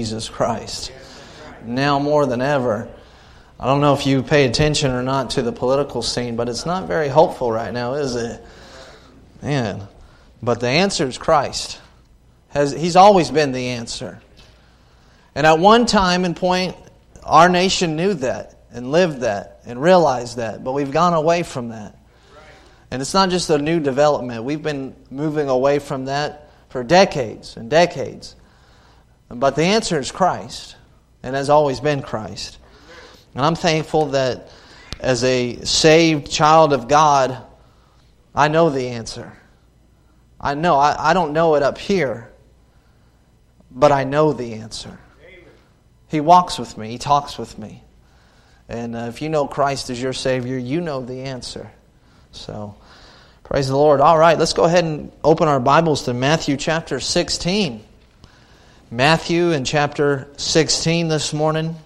Jesus Christ. Now more than ever. I don't know if you pay attention or not to the political scene, but it's not very hopeful right now, is it? Man. But the answer is Christ. He's always been the answer. And at one time and point, our nation knew that and lived that and realized that. But we've gone away from that. And it's not just a new development. We've been moving away from that for decades and decades. But the answer is Christ. And has always been Christ. And I'm thankful that as a saved child of God, I know the answer. I know. I don't know it up here. But I know the answer. He walks with me. He talks with me. And if you know Christ as your Savior, you know the answer. So, praise the Lord. All right, let's go ahead and open our Bibles to Matthew chapter 16. Matthew in chapter 16 this morning.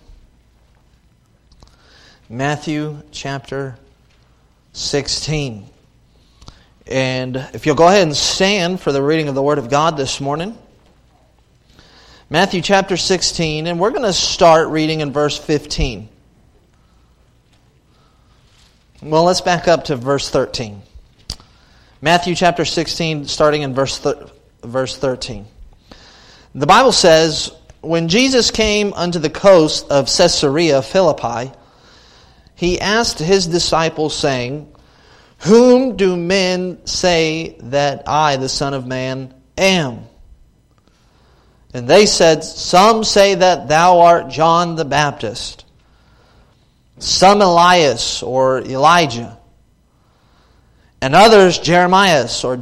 Matthew chapter 16. And if you'll go ahead and stand for the reading of the Word of God this morning. Matthew chapter 16, and we're going to start reading in verse 15. Well, let's back up to verse 13. Matthew chapter 16, starting in verse 13. The Bible says, when Jesus came unto the coast of Caesarea Philippi, He asked His disciples, saying, Whom do men say that I, the Son of Man, am? And they said, Some say that thou art John the Baptist, some Elias or Elijah, and others Jeremiah,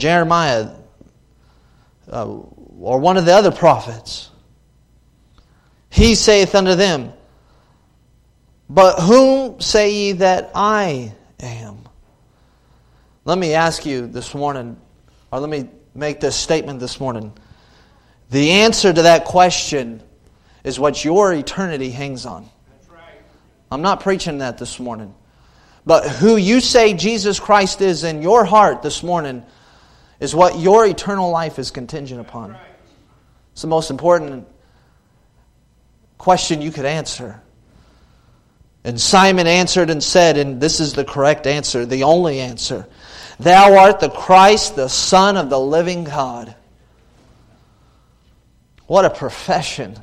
or one of the other prophets. He saith unto them, But whom say ye that I am? Let me ask you this morning, or let me make this statement this morning. The answer to that question is what your eternity hangs on. That's right. I'm not preaching that this morning. But who you say Jesus Christ is in your heart this morning is what your eternal life is contingent upon. Right. It's the most important question you could answer. And Simon answered and said, and this is the correct answer, the only answer, Thou art the Christ, the Son of the living God. What a profession.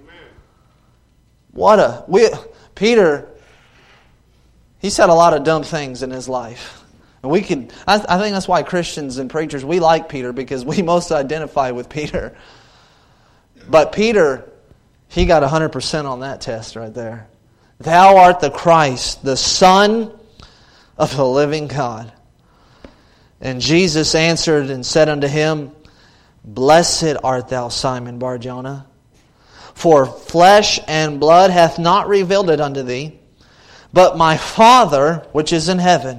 Amen. Peter, he said a lot of dumb things in his life. And I think that's why Christians and preachers, we like Peter, because we most identify with Peter. But Peter, he got 100% on that test right there. Thou art the Christ, the Son of the living God. And Jesus answered and said unto him, Blessed art thou, Simon Bar-Jonah, for flesh and blood hath not revealed it unto thee, but my Father which is in heaven.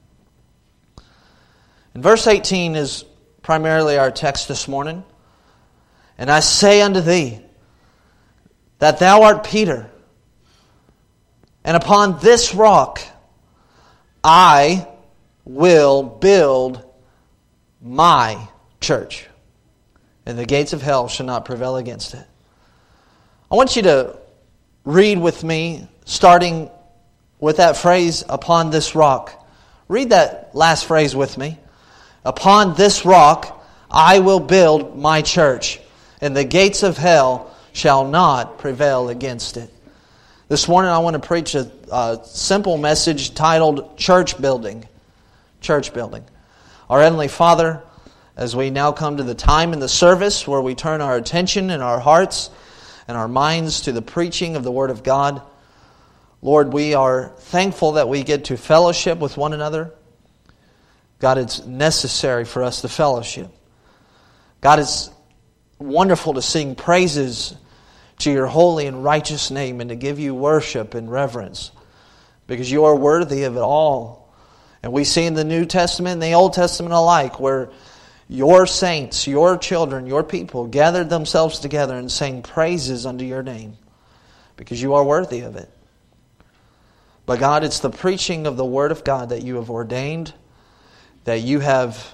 And verse 18 is primarily our text this morning. And I say unto thee, that thou art Peter, and upon this rock I will build my church, and the gates of hell shall not prevail against it. I want you to read with me, starting with that phrase, upon this rock. Read that last phrase with me. Upon this rock I will build my church, and the gates of hell shall not prevail against it. This morning I want to preach a simple message titled Church Building. Church Building. Our Heavenly Father, as we now come to the time in the service where we turn our attention and our hearts and our minds to the preaching of the Word of God, Lord, we are thankful that we get to fellowship with one another. God, it's necessary for us to fellowship. God, it's wonderful to sing praises to your holy and righteous name and to give you worship and reverence, because you are worthy of it all. And we see in the New Testament and the Old Testament alike where your saints, your children, your people gathered themselves together and sang praises unto your name, because you are worthy of it. But God, it's the preaching of the Word of God that you have ordained, that you have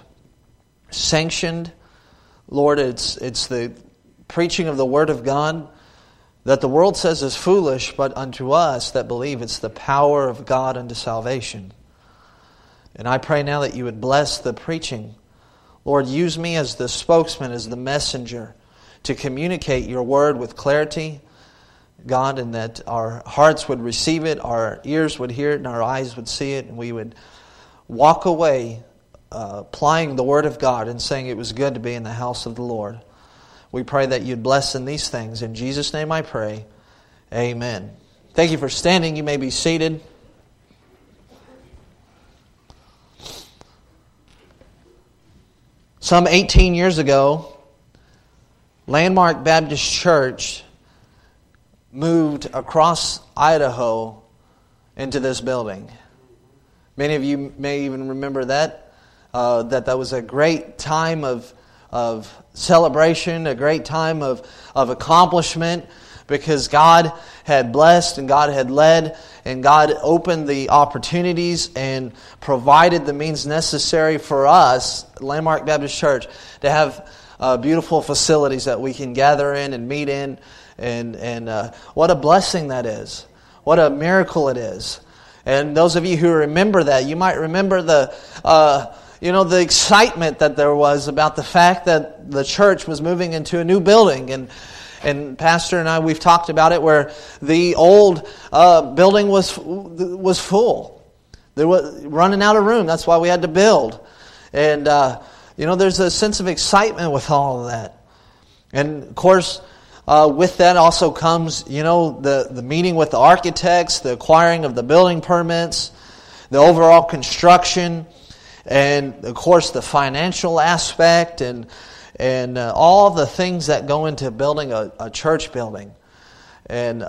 sanctioned. Lord, it's the preaching of the Word of God that the world says is foolish, but unto us that believe it's the power of God unto salvation. And I pray now that you would bless the preaching. Lord, use me as the spokesman, as the messenger, to communicate your word with clarity, God, and that our hearts would receive it, our ears would hear it, and our eyes would see it, and we would walk away applying the word of God and saying it was good to be in the house of the Lord. We pray that you'd bless in these things. In Jesus' name I pray. Amen. Thank you for standing. You may be seated. Some 18 years ago, Landmark Baptist Church moved across Idaho into this building. Many of you may even remember that was a great time of celebration, a great time of accomplishment, because God had blessed and God had led and God opened the opportunities and provided the means necessary for us, Landmark Baptist Church, to have beautiful facilities that we can gather in and meet in. And what a blessing that is. What a miracle it is. And those of you who remember that, you might remember the excitement that there was about the fact that the church was moving into a new building. And Pastor and I, we've talked about it, where the old building was full. They were running out of room. That's why we had to build. And, there's a sense of excitement with all of that. And, of course, with that also comes, the meeting with the architects, the acquiring of the building permits, the overall construction, and, of course, the financial aspect, and all the things that go into building a church building. And,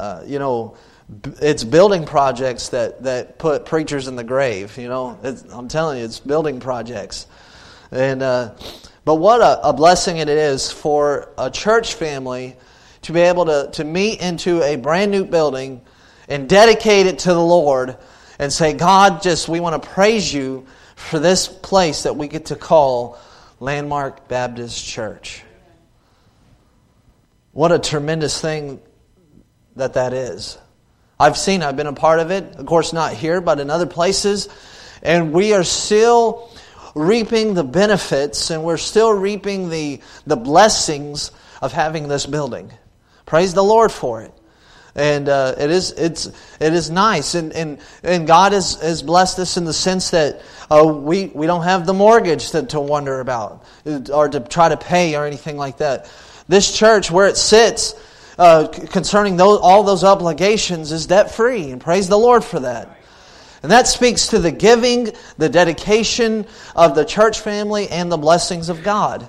it's building projects that put preachers in the grave. I'm telling you, it's building projects. And but what a blessing it is for a church family to be able to meet into a brand new building and dedicate it to the Lord and say, God, we want to praise you for this place that we get to call Landmark Baptist Church. What a tremendous thing that is. I've been a part of it, of course not here, but in other places, and we are still reaping the benefits, and we're still reaping the blessings of having this building. Praise the Lord for it. And it is nice, and God has blessed us in the sense that we don't have the mortgage to wonder about or to try to pay or anything like that. This church, where it sits, concerning all those obligations, is debt free, and praise the Lord for that. And that speaks to the giving, the dedication of the church family, and the blessings of God.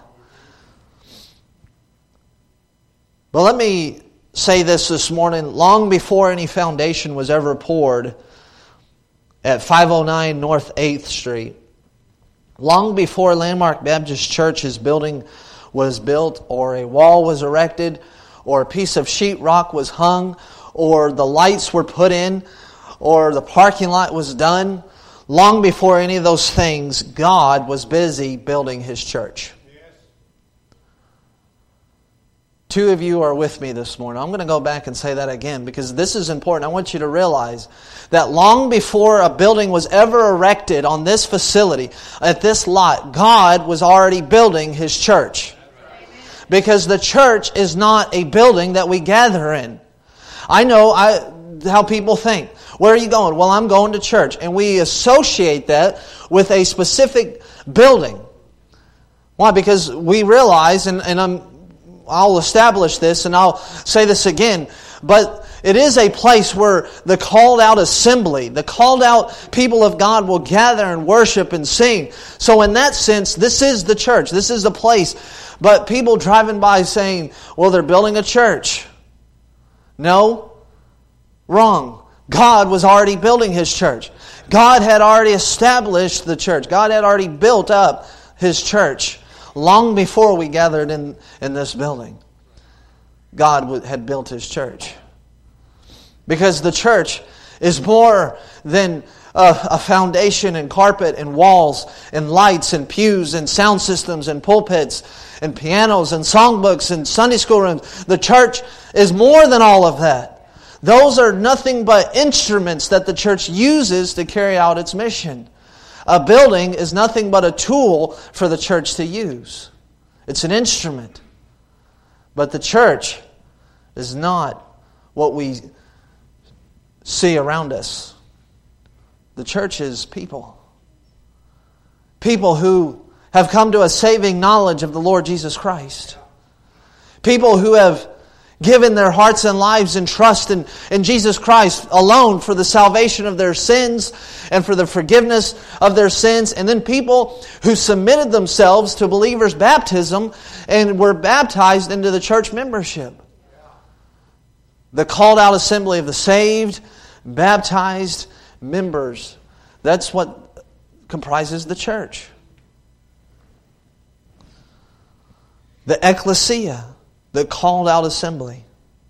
But let me say this morning. Long before any foundation was ever poured at 509 North 8th Street, long before Landmark Baptist Church's building was built, or a wall was erected, or a piece of sheetrock was hung, or the lights were put in, or the parking lot was done, long before any of those things, God was busy building His church. Two of you are with me this morning. I'm going to go back and say that again, because this is important. I want you to realize that long before a building was ever erected on this facility, at this lot, God was already building His church. Because the church is not a building that we gather in. I know how people think. Where are you going? Well, I'm going to church. And we associate that with a specific building. Why? Because we realize, and I'll establish this and I'll say this again, but it is a place where the called out assembly, the called out people of God will gather and worship and sing. So in that sense, this is the church. This is the place. But people driving by saying, well, they're building a church. No, wrong. God was already building His church. God had already established the church. God had already built up His church long before we gathered in this building. God had built His church. Because the church is more than a foundation and carpet and walls and lights and pews and sound systems and pulpits and pianos and songbooks and Sunday school rooms. The church is more than all of that. Those are nothing but instruments that the church uses to carry out its mission. A building is nothing but a tool for the church to use. It's an instrument. But the church is not what we see around us. The church is people. People who have come to a saving knowledge of the Lord Jesus Christ. People who have given their hearts and lives in trust in Jesus Christ alone for the salvation of their sins and for the forgiveness of their sins. And then people who submitted themselves to believers' baptism and were baptized into the church membership. The called out assembly of the saved, baptized members. That's what comprises the church. The ecclesia, the called out assembly.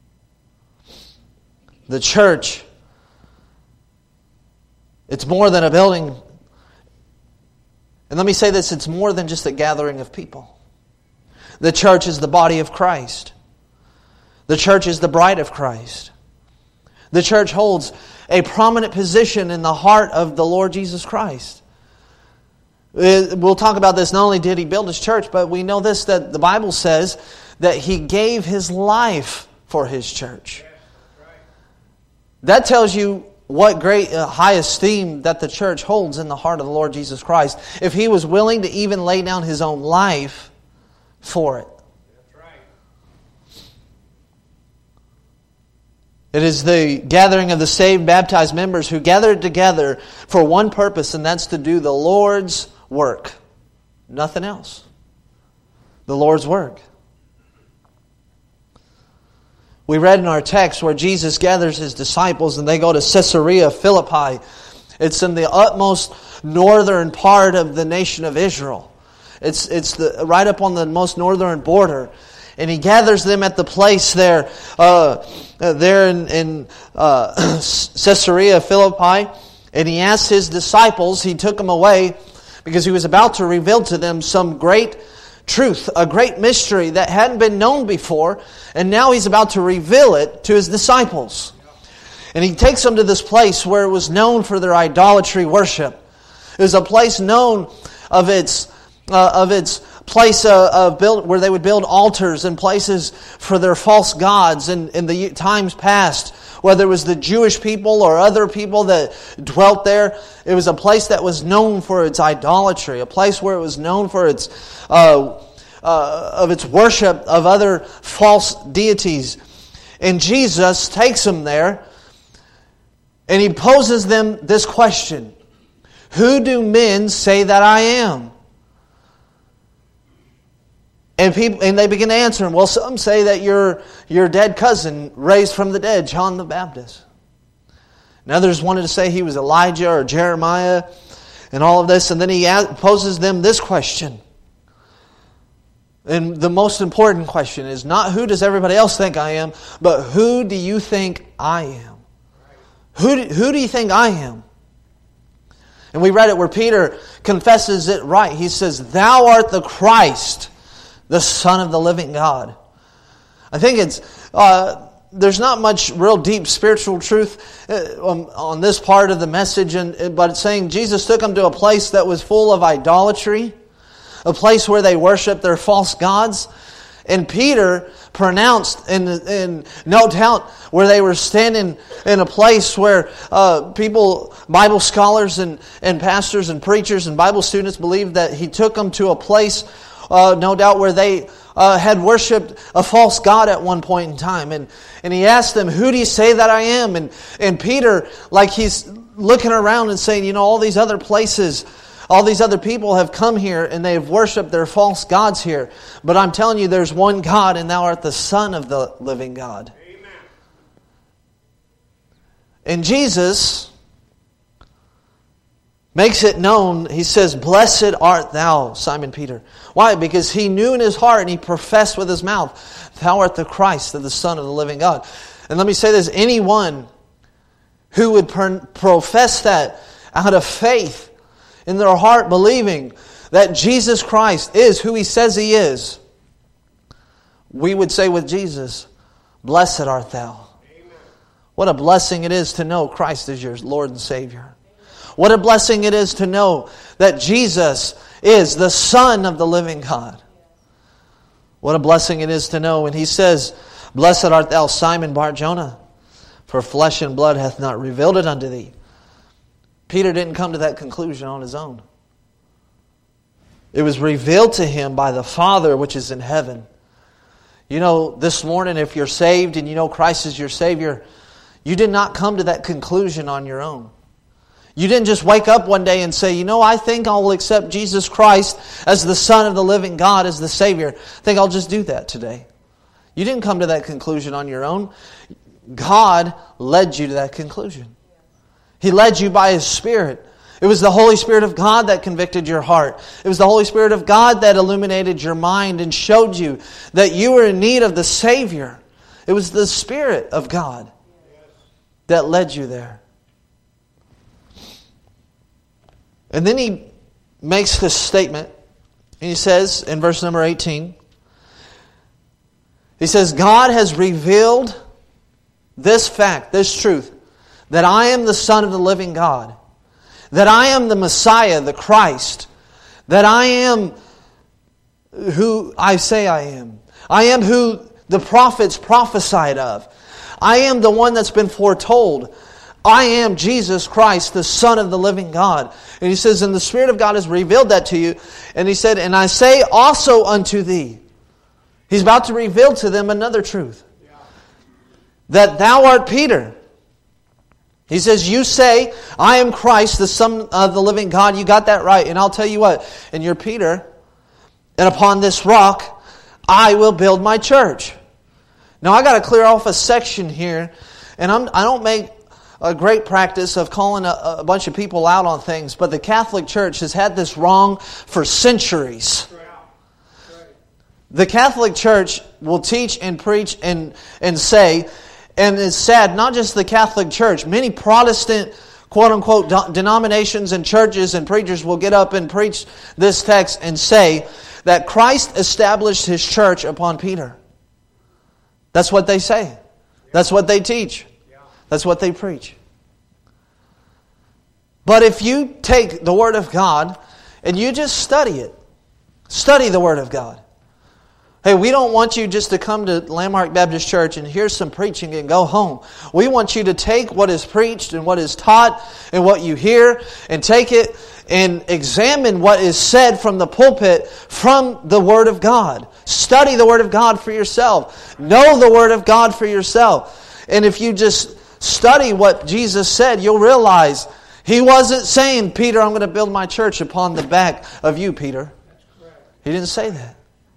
The church, it's more than a building. And let me say this, it's more than just a gathering of people. The church is the body of Christ. The church is the bride of Christ. The church holds a prominent position in the heart of the Lord Jesus Christ. We'll talk about this. Not only did He build His church, but we know this, that the Bible says that He gave His life for His church. That tells you what great high esteem that the church holds in the heart of the Lord Jesus Christ. If He was willing to even lay down His own life for it. It is the gathering of the saved, baptized members who gathered together for one purpose, and that's to do the Lord's work. Nothing else. The Lord's work. We read in our text where Jesus gathers His disciples and they go to Caesarea Philippi. It's in the utmost northern part of the nation of Israel. It's right up on the most northern border. And He gathers them at the place there in Caesarea Philippi. And He asked His disciples, He took them away because He was about to reveal to them some great truth, a great mystery that hadn't been known before. And now He's about to reveal it to His disciples. And He takes them to this place where it was known for their idolatry worship. It was a place known of its place where they would build altars and places for their false gods in the times past. Whether it was the Jewish people or other people that dwelt there, it was a place that was known for its idolatry, a place where it was known for its worship of other false deities. And Jesus takes them there, and He poses them this question: who do men say that I am? And they begin to answer him. Well, some say that your dead cousin raised from the dead, John the Baptist. And others wanted to say he was Elijah or Jeremiah and all of this. And then He poses them this question. And the most important question is not who does everybody else think I am, but who do you think I am? Who do you think I am? And we read it where Peter confesses it right. He says, "Thou art the Christ, the Son of the living God." I think there's not much real deep spiritual truth on this part of the message, but it's saying Jesus took them to a place that was full of idolatry, a place where they worshiped their false gods. And Peter pronounced, in no doubt, where they were standing in a place where people, Bible scholars and pastors and preachers and Bible students believed that he took them to a place, no doubt, where they had worshipped a false god at one point in time. And he asked them, "Who do you say that I am?" And Peter, like he's looking around and saying, all these other places, all these other people have come here and they have worshipped their false gods here. But I'm telling you, there's one God, and thou art the Son of the living God. Amen. And Jesus makes it known. He says, "Blessed art thou, Simon Peter." Why? Because he knew in his heart and he professed with his mouth, "Thou art the Christ, the Son of the living God." And let me say this, anyone who would profess that out of faith in their heart, believing that Jesus Christ is who He says He is, we would say with Jesus, "Blessed art thou." Amen. What a blessing it is to know Christ is your Lord and Savior. What a blessing it is to know that Jesus is the Son of the living God. What a blessing it is to know when He says, "Blessed art thou, Simon Bar-Jonah, for flesh and blood hath not revealed it unto thee." Peter didn't come to that conclusion on his own. It was revealed to him by the Father which is in heaven. You know, this morning, if you're saved and you know Christ is your Savior, you did not come to that conclusion on your own. You didn't just wake up one day and say, I think I'll accept Jesus Christ as the Son of the living God, as the Savior. I think I'll just do that today. You didn't come to that conclusion on your own. God led you to that conclusion. He led you by His Spirit. It was the Holy Spirit of God that convicted your heart. It was the Holy Spirit of God that illuminated your mind and showed you that you were in need of the Savior. It was the Spirit of God that led you there. And then he makes this statement. And he says in verse number 18, he says, "God has revealed this fact, this truth, that I am the Son of the living God, that I am the Messiah, the Christ, that I am who I say I am. I am who the prophets prophesied of. I am the one that's been foretold. I am Jesus Christ, the Son of the living God." And he says, "And the Spirit of God has revealed that to you." And he said, "And I say also unto thee." He's about to reveal to them another truth. "That thou art Peter." He says, "You say, I am Christ, the Son of the living God." You got that right. And I'll tell you what, and you're Peter, and upon this rock I will build my church. Now I got to clear off a section here, and I don't make a great practice of calling a bunch of people out on things, but the Catholic Church has had this wrong for centuries. The Catholic Church will teach and preach and say, and it's sad, not just the Catholic Church, many Protestant, quote-unquote, denominations and churches and preachers will get up and preach this text and say that Christ established His church upon Peter. That's what they say. That's what they teach. That's what they preach. But if you take the Word of God and you just study it, study the Word of God. Hey, we don't want you just to come to Landmark Baptist Church and hear some preaching and go home. We want you to take what is preached and what is taught and what you hear and take it and examine what is said from the pulpit from the Word of God. Study the Word of God for yourself. Know the Word of God for yourself. And if you just study what Jesus said, you'll realize He wasn't saying, "Peter, I'm going to build my church upon the back of you, Peter." He didn't say that.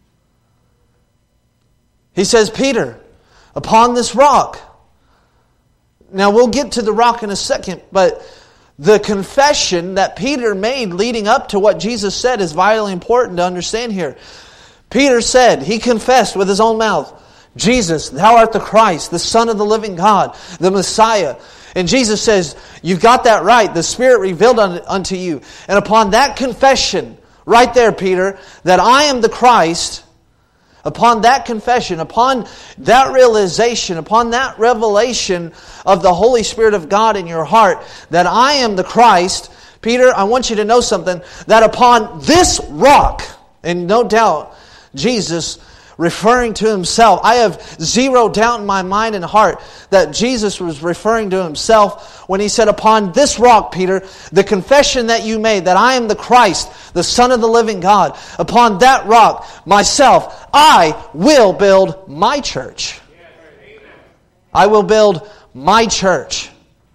He says, "Peter, upon this rock." Now we'll get to the rock in a second, but the confession that Peter made leading up to what Jesus said is vitally important to understand here. Peter said, he confessed with his own mouth, "Jesus, thou art the Christ, the Son of the living God, the Messiah." And Jesus says, "You've got that right. The Spirit revealed unto you." And upon that confession, right there, Peter, that I am the Christ, upon that confession, upon that realization, upon that revelation of the Holy Spirit of God in your heart, that I am the Christ, Peter, I want you to know something, that upon this rock, and no doubt Jesus referring to Himself, I have zero doubt in my mind and heart that Jesus was referring to Himself when He said, "Upon this rock, Peter, the confession that you made, that I am the Christ, the Son of the living God, upon that rock, myself, I will build my church." I will build my church.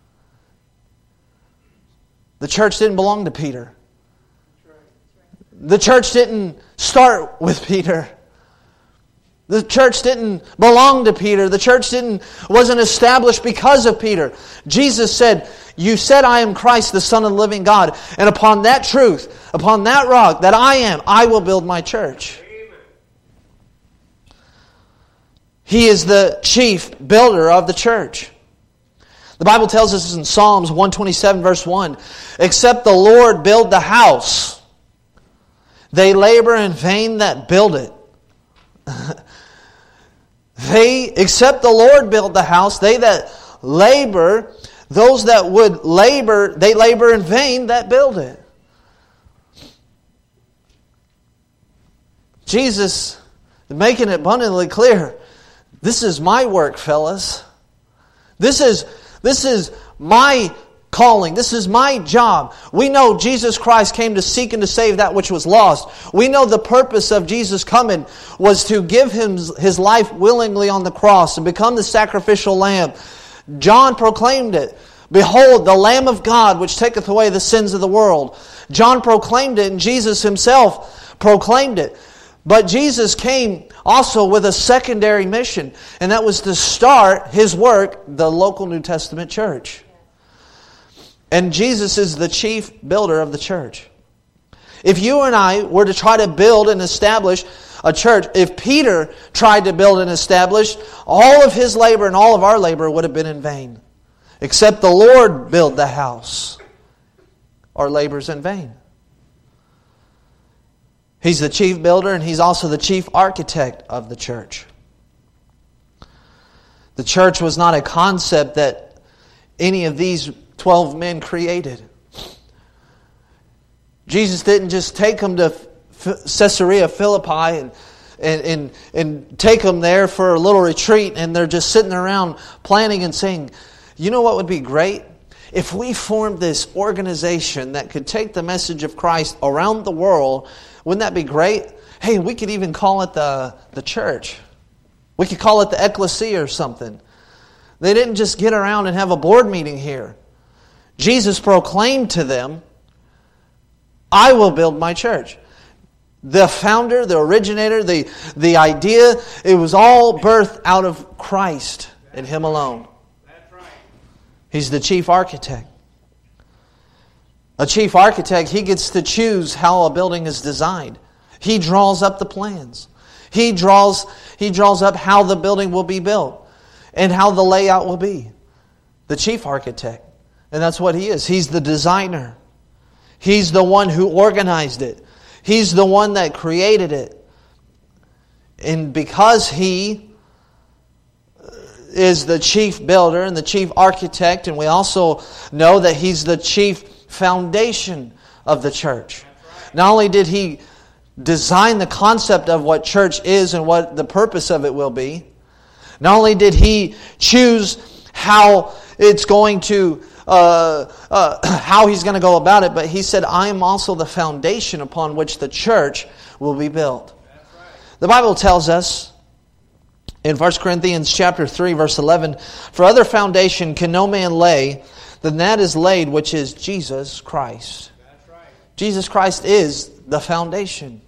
The church didn't belong to Peter. The church didn't start with Peter. The church didn't belong to Peter. The church wasn't established because of Peter. Jesus said, "You said I am Christ, the Son of the living God. And upon that truth, upon that rock that I am, I will build my church." Amen. He is the chief builder of the church. The Bible tells us in Psalms 127 verse 1, except the Lord build the house, they labor in vain that build it. Except the Lord build the house, they that labor, those that would labor, they labor in vain that build it. Jesus is making it abundantly clear, this is my work, fellas. This is my calling. This is my job. We know Jesus Christ came to seek and to save that which was lost. We know the purpose of Jesus coming was to give Him His life willingly on the cross and become the sacrificial lamb. John proclaimed it. Behold, the Lamb of God, which taketh away the sins of the world. John proclaimed it, and Jesus Himself proclaimed it. But Jesus came also with a secondary mission, and that was to start His work, the local New Testament church. And Jesus is the chief builder of the church. If you and I were to try to build and establish a church, if Peter tried to build and establish, all of his labor and all of our labor would have been in vain. Except the Lord build the house, our labor is in vain. He's the chief builder, and He's also the chief architect of the church. The church was not a concept that any of these 12 men created. Jesus didn't just take them to Caesarea Philippi and take them there for a little retreat, and they're just sitting around planning and saying, you know what would be great? If we formed this organization that could take the message of Christ around the world, wouldn't that be great? Hey, we could even call it the church. We could call it the ecclesia or something. They didn't just get around and have a board meeting here. Jesus proclaimed to them, I will build my church. The founder, the originator, the idea, it was all birthed out of Christ and Him alone. That's right. He's the chief architect. A chief architect, he gets to choose how a building is designed. He draws up the plans. He draws up how the building will be built and how the layout will be. The chief architect. And that's what he is. He's the designer. He's the one who organized it. He's the one that created it. And because He is the chief builder and the chief architect, and we also know that He's the chief foundation of the church. Not only did He design the concept of what church is and what the purpose of it will be, not only did He choose how it's going to how He's going to go about it, but He said, I am also the foundation upon which the church will be built. That's right. The Bible tells us in 1 Corinthians chapter 3, verse 11, for other foundation can no man lay than that is laid, which is Jesus Christ. That's right. Jesus Christ is the foundation.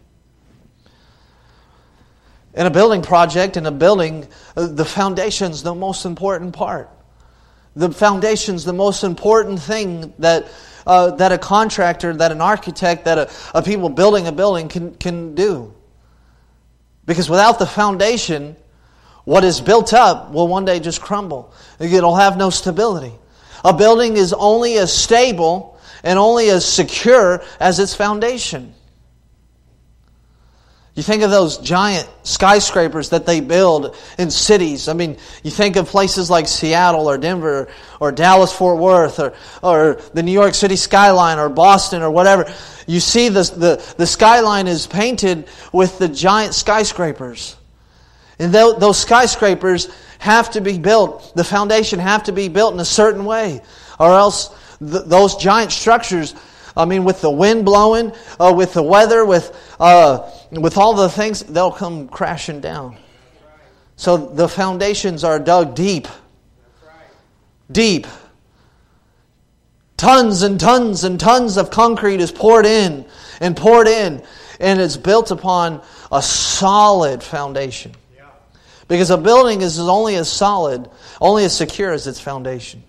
In a building project, in a building, the foundation's the most important part. The foundation's the most important thing that a contractor, that an architect, that a people building a building can do. Because without the foundation, what is built up will one day just crumble. It'll have no stability. A building is only as stable and only as secure as its foundation. You think of those giant skyscrapers that they build in cities. I mean, you think of places like Seattle or Denver or Dallas-Fort Worth or the New York City skyline or Boston or whatever. You see the skyline is painted with the giant skyscrapers. And those skyscrapers have to be built, the foundation have to be built in a certain way. Or else those giant structures, I mean, with the wind blowing, with the weather, with all the things, they'll come crashing down. So the foundations are dug deep. Deep. Tons and tons and tons of concrete is poured in, and it's built upon a solid foundation. Because a building is only as solid, only as secure as its foundation.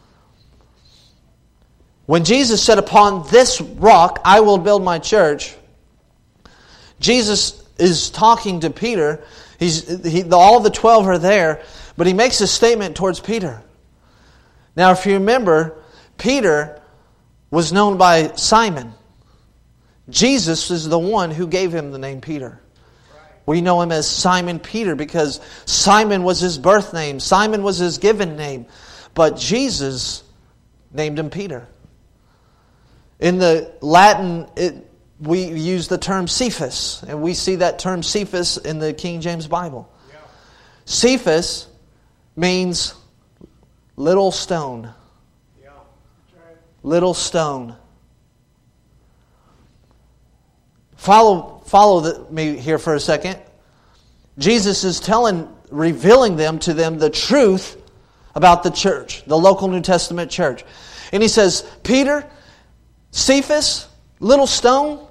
When Jesus said, upon this rock I will build my church, Jesus is talking to Peter. All the 12 are there, but He makes a statement towards Peter. Now, if you remember, Peter was known by Simon. Jesus is the one who gave him the name Peter. We know him as Simon Peter because Simon was his birth name. Simon was his given name. But Jesus named him Peter. In the Latin, we use the term Cephas. And we see that term Cephas in the King James Bible. Yeah. Cephas means little stone. Yeah. Right. Little stone. Follow me here for a second. Jesus is revealing to them the truth about the church, the local New Testament church. And he says, Peter, Cephas, little stone.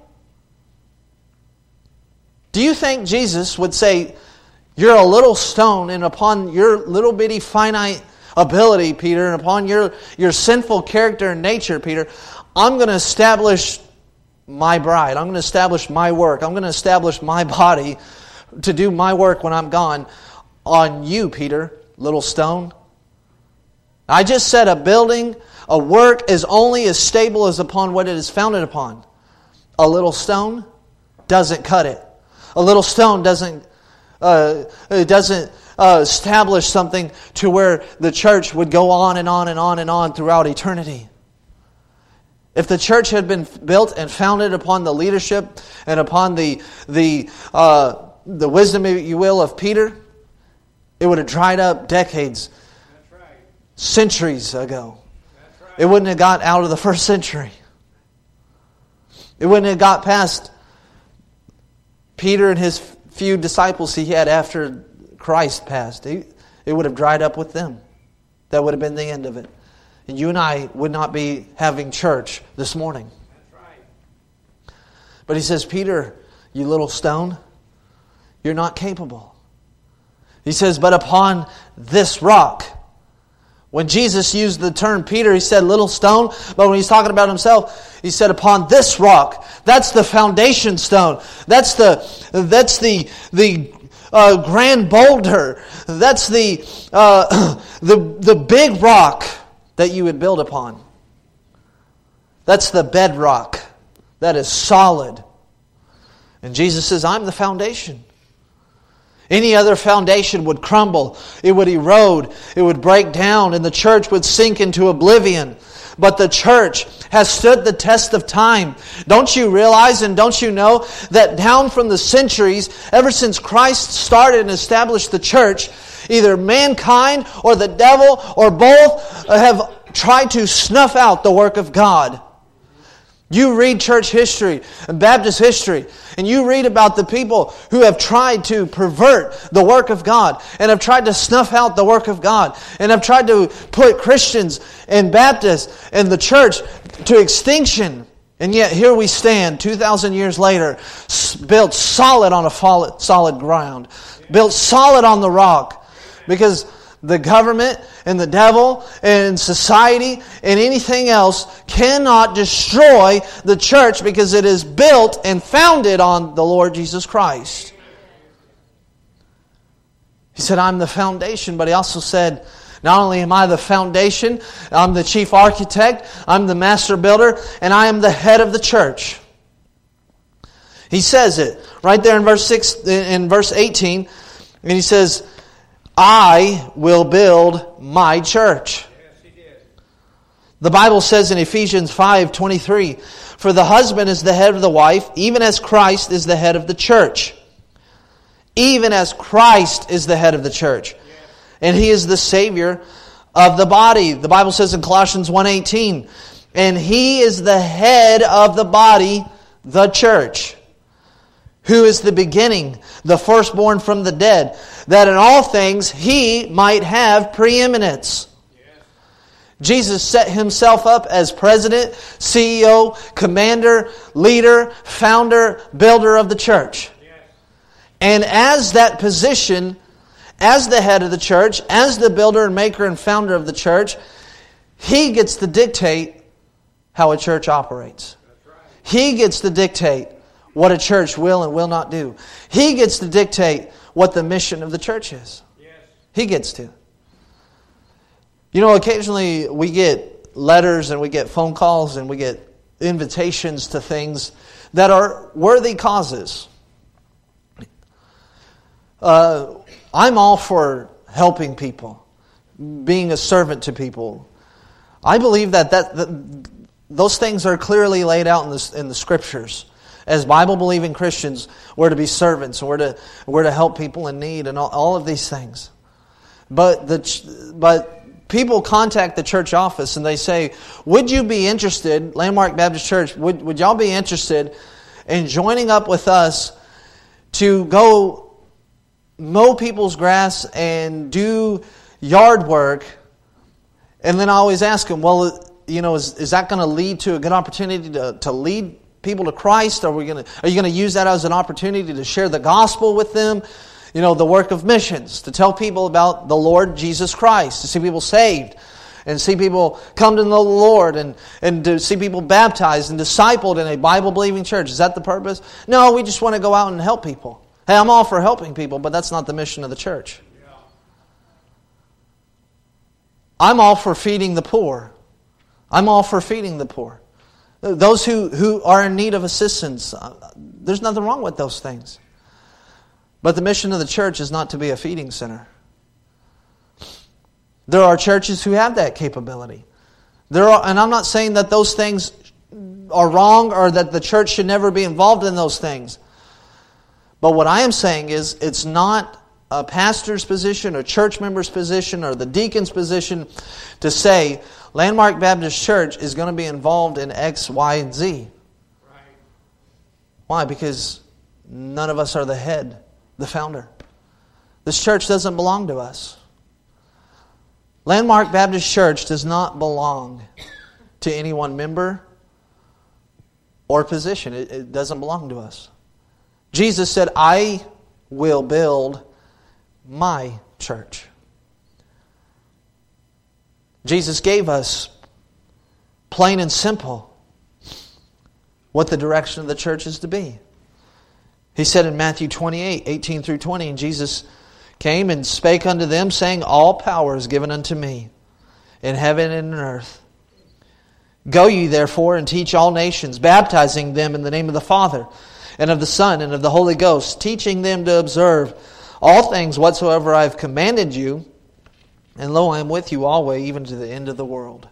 Do you think Jesus would say, you're a little stone, and upon your little bitty finite ability, Peter, and upon your sinful character and nature, Peter, I'm going to establish my bride. I'm going to establish my work. I'm going to establish my body to do my work when I'm gone on you, Peter, little stone. I just said a building, a work is only as stable as upon what it is founded upon. A little stone doesn't cut it. A little stone doesn't establish something to where the church would go on and on and on and on throughout eternity. If the church had been built and founded upon the leadership and upon the wisdom, if you will, of Peter, it would have dried up decades, centuries ago. It wouldn't have got out of the first century. It wouldn't have got past Peter and his few disciples he had after Christ passed. It would have dried up with them. That would have been the end of it. And you and I would not be having church this morning. That's right. But he says, Peter, you little stone, you're not capable. He says, but upon this rock. When Jesus used the term Peter, he said little stone. But when he's talking about himself, he said upon this rock. That's the foundation stone. That's the grand boulder. That's the big rock that you would build upon. That's the bedrock that is solid. And Jesus says, I'm the foundation. Any other foundation would crumble. It would erode. It would break down. And the church would sink into oblivion. But the church has stood the test of time. Don't you realize and don't you know that down from the centuries, ever since Christ started and established the church, either mankind or the devil or both have tried to snuff out the work of God. You read church history and Baptist history, and you read about the people who have tried to pervert the work of God and have tried to snuff out the work of God and have tried to put Christians and Baptists and the church to extinction. And yet here we stand 2,000 years later, built solid on a solid ground, built solid on the rock. Because the government and the devil and society and anything else cannot destroy the church because it is built and founded on the Lord Jesus Christ. He said, I'm the foundation, but he also said, not only am I the foundation, I'm the chief architect, I'm the master builder, and I am the head of the church. He says it right there in verse 18, and he says, I will build my church. Yes, he did. The Bible says in Ephesians 5:23, for the husband is the head of the wife, even as Christ is the head of the church. Even as Christ is the head of the church. Yes. And He is the Savior of the body. The Bible says in Colossians 1:18, and He is the head of the body, the church. Who is the beginning, the firstborn from the dead, that in all things He might have preeminence. Yes. Jesus set Himself up as president, CEO, commander, leader, founder, builder of the church. Yes. And as that position, as the head of the church, as the builder and maker and founder of the church, He gets to dictate how a church operates. That's right. He gets to dictate what a church will and will not do. He gets to dictate what the mission of the church is. Yes. He gets to. You know, occasionally we get letters and we get phone calls and we get invitations to things that are worthy causes. I'm all for helping people, being a servant to people. I believe that those things are clearly laid out in the Scriptures. As Bible-believing Christians, we're to be servants, and we're to help people in need, and all of these things. But people contact the church office and they say, "Would you be interested, Landmark Baptist Church? Would y'all be interested in joining up with us to go mow people's grass and do yard work?" And then I always ask them, "Well, you know, is that going to lead to a good opportunity to lead people to Christ? Are you going to use that as an opportunity to share the gospel with them? You know, the work of missions, to tell people about the Lord Jesus Christ, to see people saved, and see people come to know the Lord, and to see people baptized and discipled in a Bible-believing church. Is that the purpose? No, we just want to go out and help people. Hey, I'm all for helping people, but that's not the mission of the church. I'm all for feeding the poor. I'm all for feeding the poor. Those who are in need of assistance, there's nothing wrong with those things. But the mission of the church is not to be a feeding center. There are churches who have that capability. And I'm not saying that those things are wrong or that the church should never be involved in those things. But what I am saying is it's not a pastor's position or church member's position or the deacon's position to say Landmark Baptist Church is going to be involved in X, Y, and Z. Right. Why? Because none of us are the head, the founder. This church doesn't belong to us. Landmark Baptist Church does not belong to any one member or position. It doesn't belong to us. Jesus said, "I will build my church." Jesus gave us, plain and simple, what the direction of the church is to be. He said in Matthew 28, 18 through 20, and Jesus came and spake unto them, saying, "All power is given unto me in heaven and in earth. Go ye therefore and teach all nations, baptizing them in the name of the Father and of the Son and of the Holy Ghost, teaching them to observe all things whatsoever I have commanded you. And lo, I am with you always, even to the end of the world."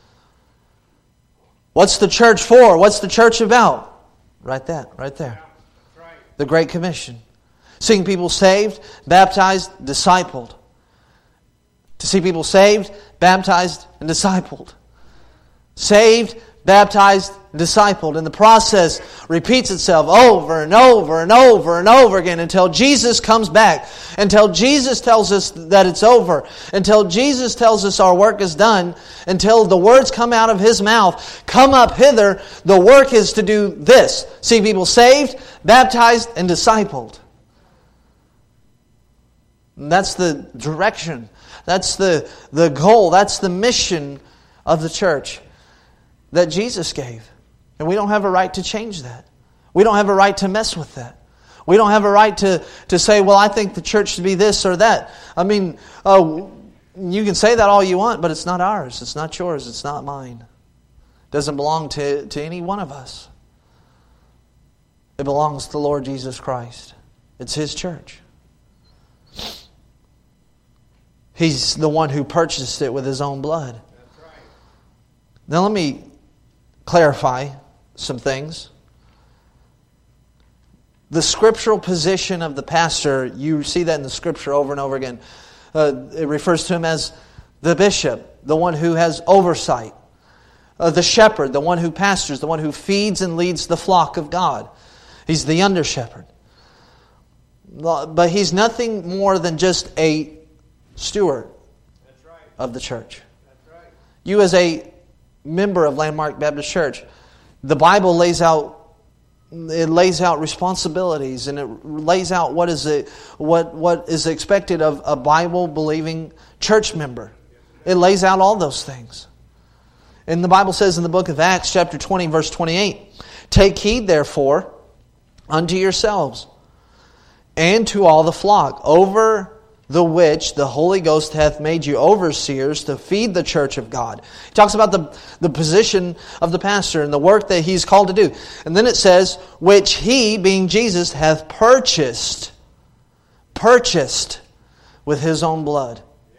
What's the church for? What's the church about? Right there. The Great Commission. Seeing people saved, baptized, discipled. To see people saved, baptized, and discipled. Saved, baptized, discipled. And the process repeats itself over and over and over and over again until Jesus comes back. Until Jesus tells us that it's over. Until Jesus tells us our work is done. Until the words come out of His mouth, "Come up hither," the work is to do this. See people saved, baptized, and discipled. And that's the direction. That's the goal. That's the mission of the church that Jesus gave. And we don't have a right to change that. We don't have a right to mess with that. We don't have a right to say, "Well, I think the church should be this or that." I mean, you can say that all you want, but it's not ours. It's not yours. It's not mine. It doesn't belong to any one of us. It belongs to the Lord Jesus Christ. It's His church. He's the one who purchased it with His own blood. That's right. Now let me clarify some things. The scriptural position of the pastor, you see that in the Scripture over and over again. It refers to him as the bishop, the one who has oversight. The shepherd, the one who pastors, the one who feeds and leads the flock of God. He's the under shepherd. But he's nothing more than just a steward of the church. You as a member of Landmark Baptist Church, the Bible lays out responsibilities, and it lays out what is expected of a Bible-believing church member. It lays out all those things. And the Bible says in the book of Acts, chapter 20, verse 28, "Take heed, therefore, unto yourselves, and to all the flock, over the which the Holy Ghost hath made you overseers to feed the church of God. He talks about the position of the pastor and the work that he's called to do. And then it says, which he, being Jesus, hath purchased with his own blood.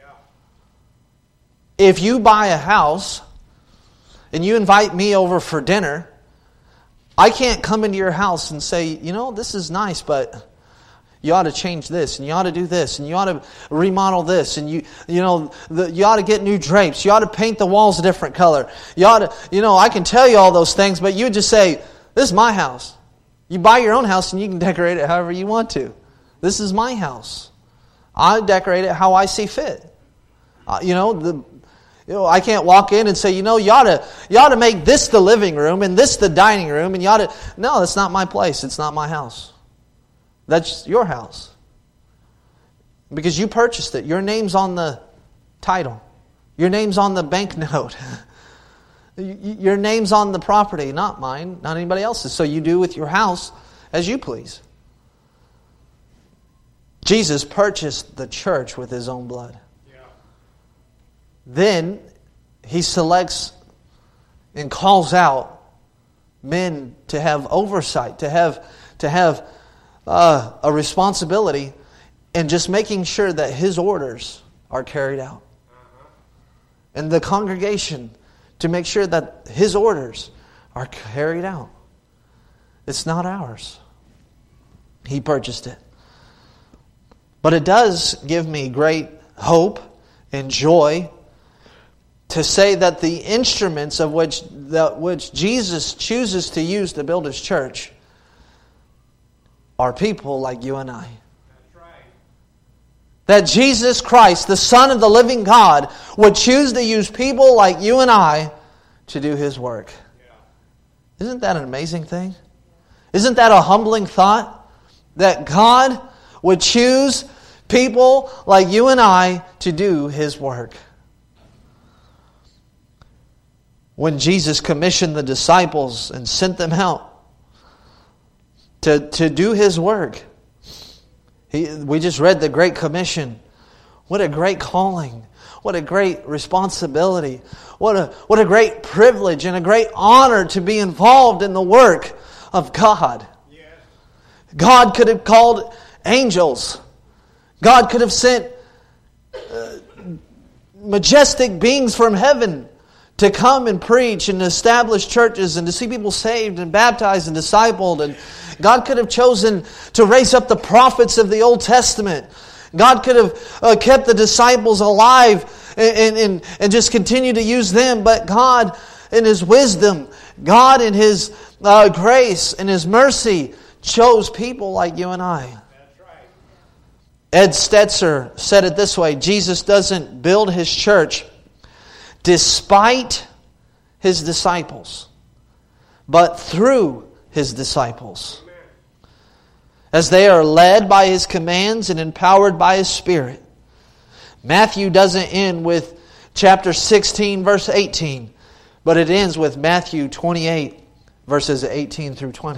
If you buy a house and you invite me over for dinner, I can't come into your house and say, this is nice, but you ought to change this, and you ought to do this, and you ought to remodel this, and you ought to get new drapes. You ought to paint the walls a different color. You ought to, I can tell you all those things, but you would just say, this is my house. You buy your own house and you can decorate it however you want to. This is my house. I decorate it how I see fit. I can't walk in and say, you ought to make this the living room and this the dining room, and you ought to. No, that's not my place. It's not my house. That's your house. Because you purchased it. Your name's on the title. Your name's on the banknote. Your name's on the property, not mine, not anybody else's. So you do with your house as you please. Jesus purchased the church with his own blood. Yeah. Then he selects and calls out men to have oversight, to have a responsibility in just making sure that his orders are carried out. And the congregation to make sure that his orders are carried out. It's not ours. He purchased it. But it does give me great hope and joy to say that the instruments of which Jesus chooses to use to build his church are people like you and I. That's right. That Jesus Christ, the Son of the living God, would choose to use people like you and I to do his work. Yeah. Isn't that an amazing thing? Isn't that a humbling thought? That God would choose people like you and I to do his work. When Jesus commissioned the disciples and sent them out to do his work, we just read the Great Commission. What a great calling. What a great responsibility. What a great privilege and a great honor to be involved in the work of God. Yes. God could have called angels. God could have sent majestic beings from heaven to come and preach and establish churches and to see people saved and baptized and discipled. And God could have chosen to raise up the prophets of the Old Testament. God could have kept the disciples alive and just continue to use them. But God in his wisdom, God in his grace and his mercy chose people like you and I. That's right. Ed Stetzer said it this way: Jesus doesn't build his church despite his disciples, but through his disciples, as they are led by his commands and empowered by his Spirit. Matthew doesn't end with chapter 16, verse 18, but it ends with Matthew 28, verses 18 through 20.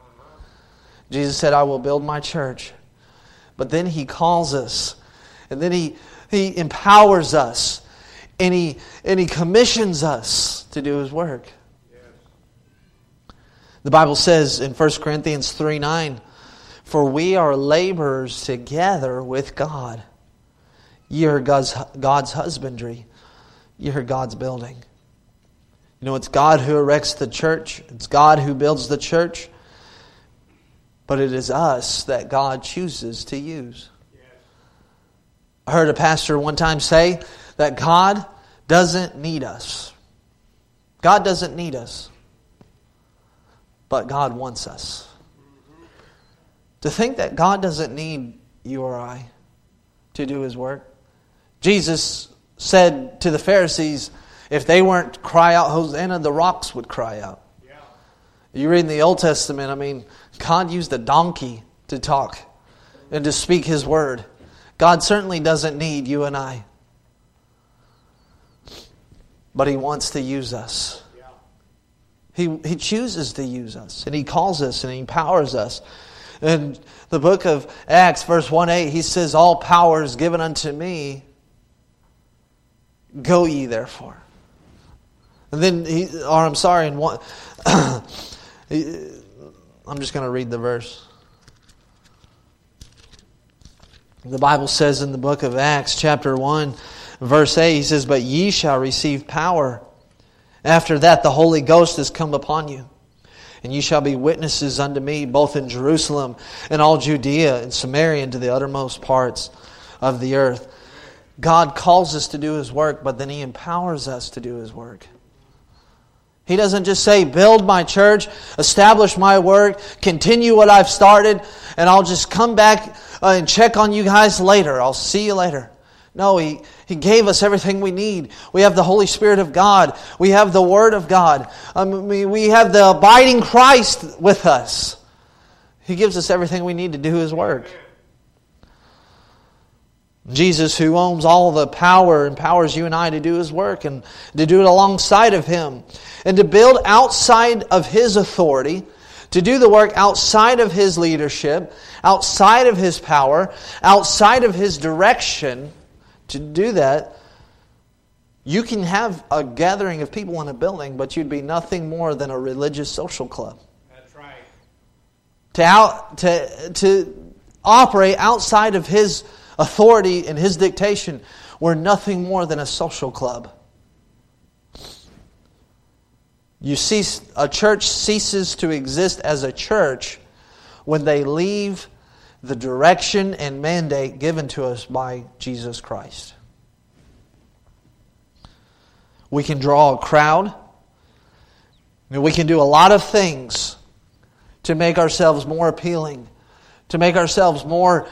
Jesus said, I will build my church. But then he calls us, and then he empowers us, and he commissions us to do his work. Yes. The Bible says in 1 Corinthians 3:9, for we are laborers together with God. Ye are God's husbandry. Ye are God's building. It's God who erects the church. It's God who builds the church. But it is us that God chooses to use. Yes. I heard a pastor one time say that God doesn't need us. God doesn't need us. But God wants us. To think that God doesn't need you or I to do his work. Jesus said to the Pharisees, if they weren't cry out Hosanna, the rocks would cry out. Yeah. You read in the Old Testament, God used a donkey to talk and to speak his word. God certainly doesn't need you and I. But he wants to use us. Yeah. He chooses to use us. And he calls us and he empowers us. In the book of Acts, verse 1:8, he says, all power is given unto me. Go ye therefore. And then, I'm just going to read the verse. The Bible says in the book of Acts, chapter 1, verse 8, he says, but ye shall receive power. After that, the Holy Ghost is come upon you. And ye shall be witnesses unto me, both in Jerusalem and all Judea and Samaria, and to the uttermost parts of the earth. God calls us to do His work, but then He empowers us to do His work. He doesn't just say, build my church, establish my work, continue what I've started, and I'll just come back and check on you guys later. I'll see you later. No, He gave us everything we need. We have the Holy Spirit of God. We have the Word of God. We have the abiding Christ with us. He gives us everything we need to do His work. Jesus, who owns all the power, empowers you and I to do His work and to do it alongside of Him. And to build outside of His authority, to do the work outside of His leadership, outside of His power, outside of His direction. To do that, you can have a gathering of people in a building, but you'd be nothing more than a religious social club. That's right. To operate outside of His authority and His dictation, we're nothing more than a social club. A church ceases to exist as a church when they leave the direction and mandate given to us by Jesus Christ. We can draw a crowd. We can do a lot of things to make ourselves more appealing, to make ourselves more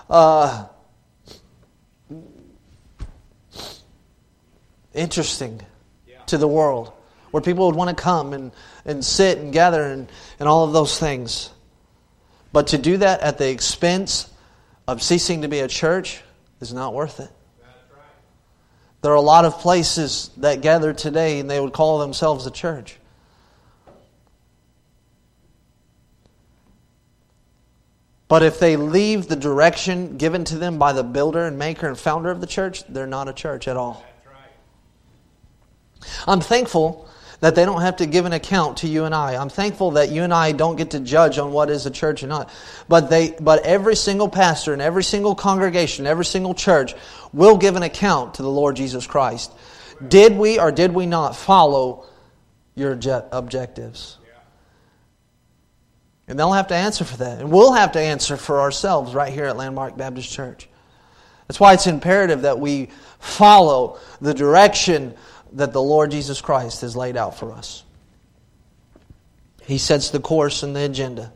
interesting to the world, where people would want to come and sit and gather and all of those things. But to do that at the expense of ceasing to be a church is not worth it. That's right. There are a lot of places that gather today and they would call themselves a church. But if they leave the direction given to them by the builder and maker and founder of the church, they're not a church at all. That's right. I'm thankful that they don't have to give an account to you and I. I'm thankful that you and I don't get to judge on what is a church or not. But every single pastor and every single congregation, every single church will give an account to the Lord Jesus Christ. Did we or did we not follow your objectives? And they'll have to answer for that. And we'll have to answer for ourselves right here at Landmark Baptist Church. That's why it's imperative that we follow the direction that the Lord Jesus Christ has laid out for us. He sets the course and the agenda.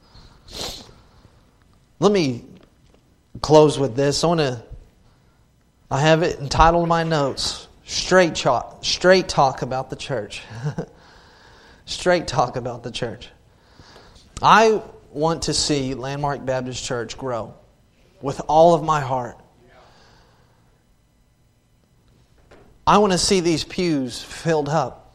Let me close with this. I have it entitled in my notes, Straight Talk About the Church. Straight talk about the church. I want to see Landmark Baptist Church grow with all of my heart. I want to see these pews filled up.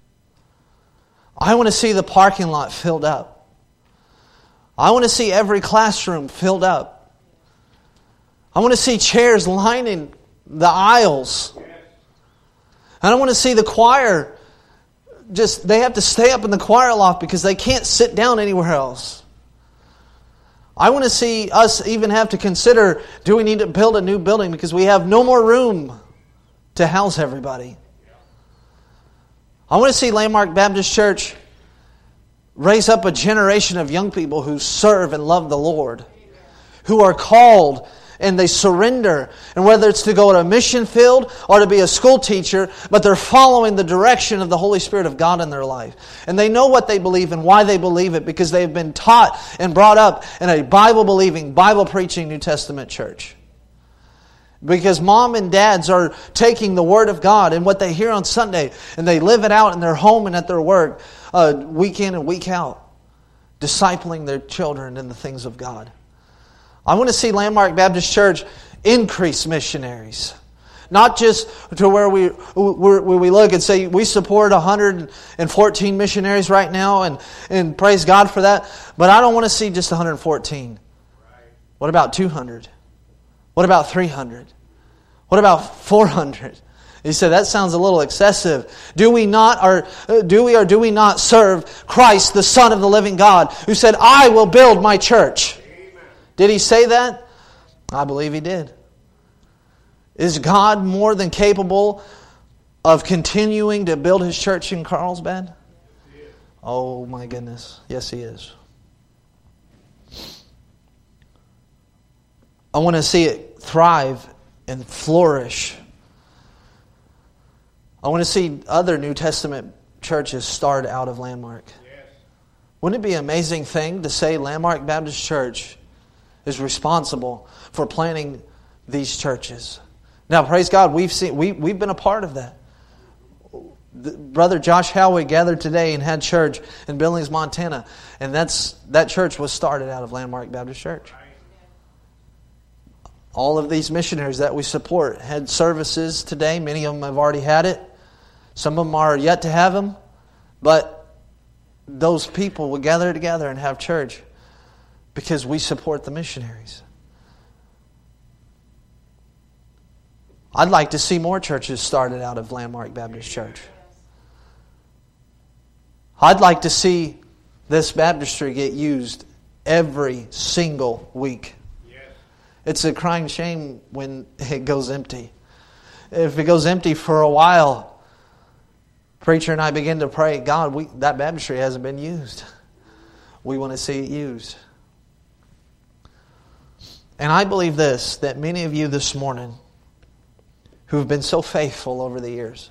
I want to see the parking lot filled up. I want to see every classroom filled up. I want to see chairs lining the aisles. And I want to see the choir, they have to stay up in the choir loft because they can't sit down anywhere else. I want to see us even have to consider, do we need to build a new building because we have no more room to house everybody. I want to see Landmark Baptist Church raise up a generation of young people who serve and love the Lord, who are called and they surrender. And whether it's to go to a mission field or to be a school teacher, but they're following the direction of the Holy Spirit of God in their life. And they know what they believe and why they believe it because they've been taught and brought up in a Bible-believing, Bible-preaching New Testament church. Because mom and dads are taking the Word of God and what they hear on Sunday and they live it out in their home and at their work week in and week out, discipling their children in the things of God. I want to see Landmark Baptist Church increase missionaries. Not just to where we look and say we support 114 missionaries right now and praise God for that. But I don't want to see just 114. What about 200? What about 300? What about 400? He said, that sounds a little excessive. Do we not serve Christ, the Son of the living God, who said, I will build my church? Amen. Did He say that? I believe He did. Is God more than capable of continuing to build His church in Carlsbad? Oh my goodness. Yes, He is. I want to see it thrive and flourish. I want to see other New Testament churches start out of Landmark. Yes. Wouldn't it be an amazing thing to say Landmark Baptist Church is responsible for planting these churches? Now, praise God, we've been a part of that. Brother Josh Howey gathered today and had church in Billings, Montana, and that church was started out of Landmark Baptist Church. All of these missionaries that we support had services today. Many of them have already had it. Some of them are yet to have them. But those people will gather together and have church because we support the missionaries. I'd like to see more churches started out of Landmark Baptist Church. I'd like to see this baptistry get used every single week. It's a crying shame when it goes empty. If it goes empty for a while, preacher and I begin to pray, God, that baptistry hasn't been used. We want to see it used. And I believe this, that many of you this morning who have been so faithful over the years,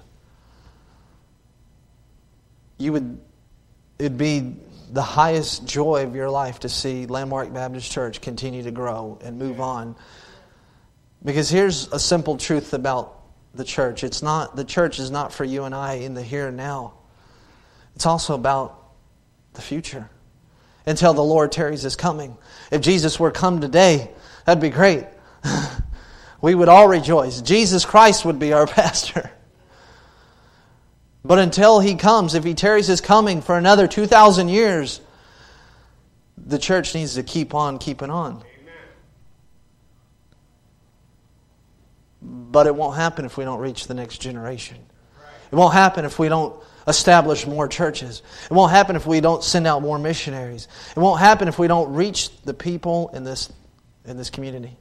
it'd be the highest joy of your life to see Landmark Baptist Church continue to grow and move on. Because here's a simple truth about the church. The church is not for you and I in the here and now. It's also about the future. Until the Lord tarries His coming. If Jesus were to come today, that'd be great. We would all rejoice. Jesus Christ would be our pastor. But until He comes, if He tarries His coming for another 2,000 years, the church needs to keep on keeping on. Amen. But it won't happen if we don't reach the next generation. Right. It won't happen if we don't establish more churches. It won't happen if we don't send out more missionaries. It won't happen if we don't reach the people in this community.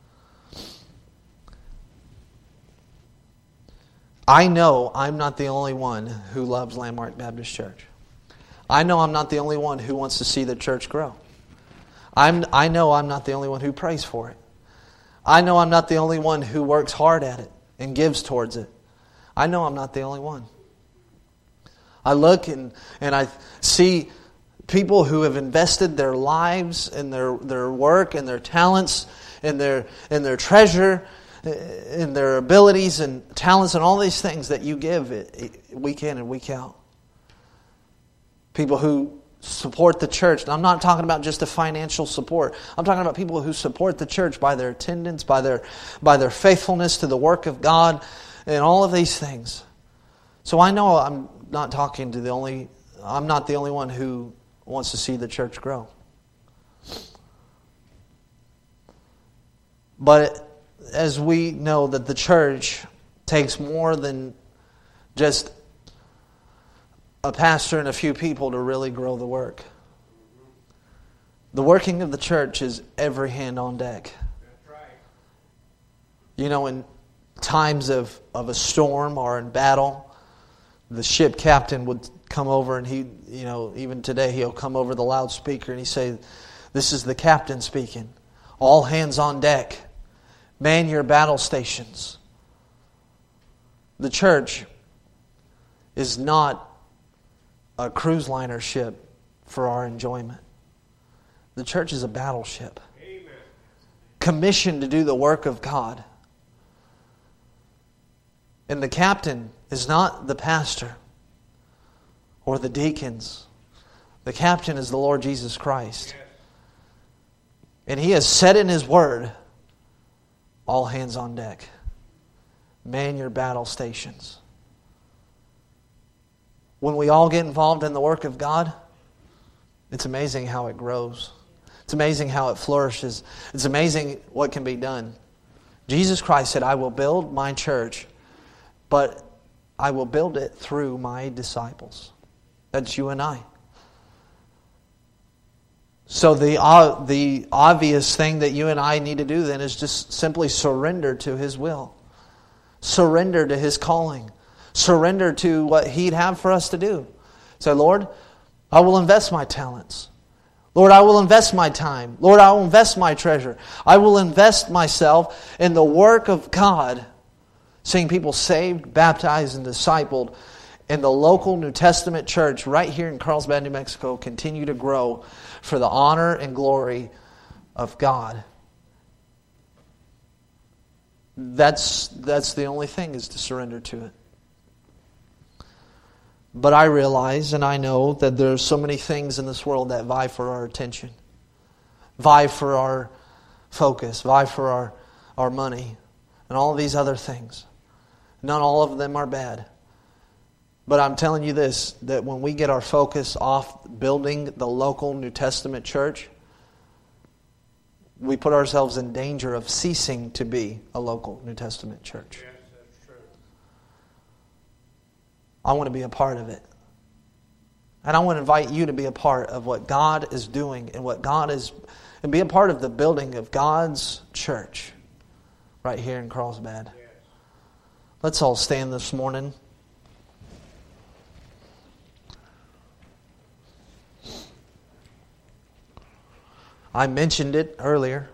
I know I'm not the only one who loves Landmark Baptist Church. I know I'm not the only one who wants to see the church grow. I know I'm not the only one who prays for it. I know I'm not the only one who works hard at it and gives towards it. I know I'm not the only one. I look and I see people who have invested their lives and their work and their talents and their treasure and their abilities and talents and all these things that you give week in and week out. People who support the church. And I'm not talking about just the financial support. I'm talking about people who support the church by their attendance, by their faithfulness to the work of God, and all of these things. So I know I'm not the only one who wants to see the church grow. But as we know that the church takes more than just a pastor and a few people to really grow the work. The working of the church is every hand on deck. That's right. You know, in times of a storm or in battle, the ship captain would come over and even today he'll come over the loudspeaker and he say, "This is the captain speaking. All hands on deck. Man your battle stations." The church is not a cruise liner ship for our enjoyment. The church is a battleship. Amen. Commissioned to do the work of God. And the captain is not the pastor or the deacons. The captain is the Lord Jesus Christ. Yes. And He has said in His Word, all hands on deck. Man your battle stations. When we all get involved in the work of God, it's amazing how it grows. It's amazing how it flourishes. It's amazing what can be done. Jesus Christ said, I will build my church, but I will build it through my disciples. That's you and I. So the obvious thing that you and I need to do then is just simply surrender to His will. Surrender to His calling. Surrender to what He'd have for us to do. Say, Lord, I will invest my talents. Lord, I will invest my time. Lord, I will invest my treasure. I will invest myself in the work of God, seeing people saved, baptized, and discipled in the local New Testament church right here in Carlsbad, New Mexico, continue to grow for the honor and glory of God. That's the only thing, is to surrender to it. But I realize and I know that there's so many things in this world that vie for our attention, vie for our focus, vie for our money, and all of these other things. Not all of them are bad. But I'm telling you this, that when we get our focus off building the local New Testament church, we put ourselves in danger of ceasing to be a local New Testament church. Yes, that's true. I want to be a part of it. And I want to invite you to be a part of what God is doing and be a part of the building of God's church right here in Carlsbad. Yes. Let's all stand this morning. I mentioned it earlier.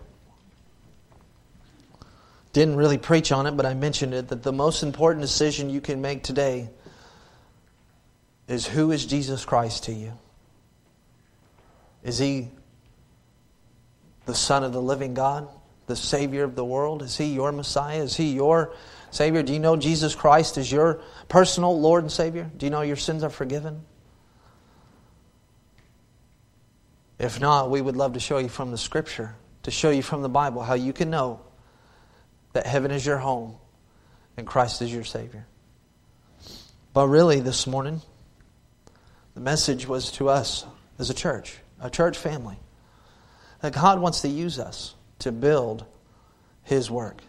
Didn't really preach on it, but I mentioned it, that the most important decision you can make today is, who is Jesus Christ to you? Is He the Son of the living God, the Savior of the world? Is He your Messiah? Is He your Savior? Do you know Jesus Christ is your personal Lord and Savior? Do you know your sins are forgiven? If not, we would love to show you from the Scripture, to show you from the Bible how you can know that heaven is your home and Christ is your Savior. But really this morning, the message was to us as a church family, that God wants to use us to build His work.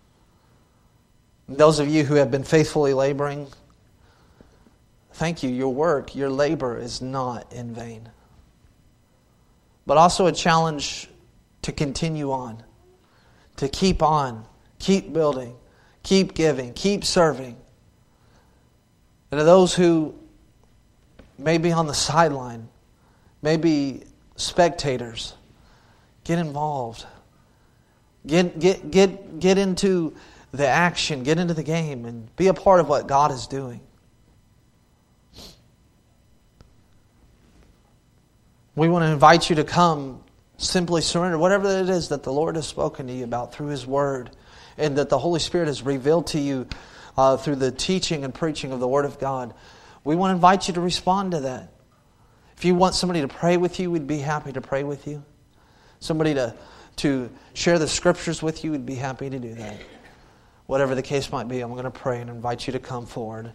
And those of you who have been faithfully laboring, thank you. Your work, your labor is not in vain. But also a challenge to continue on, to keep building, keep giving, keep serving. And to those who may be on the sideline, may be spectators, get involved. Get into the action, get into the game, and be a part of what God is doing. We want to invite you to come, simply surrender whatever it is that the Lord has spoken to you about through His Word, and that the Holy Spirit has revealed to you through the teaching and preaching of the Word of God. We want to invite you to respond to that. If you want somebody to pray with you, we'd be happy to pray with you. Somebody to share the Scriptures with you, we'd be happy to do that. Whatever the case might be, I'm going to pray and invite you to come forward.